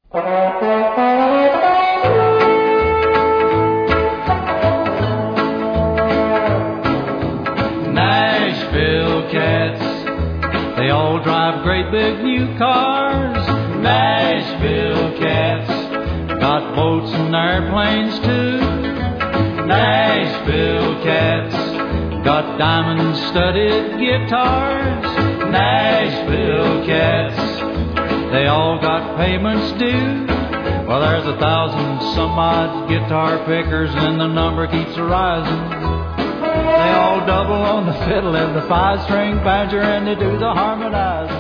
Nashville cats, they all drive great big new cars. Nashville cats got boats and airplanes too. Nashville cats got diamond-studded guitars. Nashville cats, they all got payments due. Well, there's 1,000 some odd guitar pickers and the number keeps rising. They all double on the fiddle and the 5-string banjo and they do the harmonizing.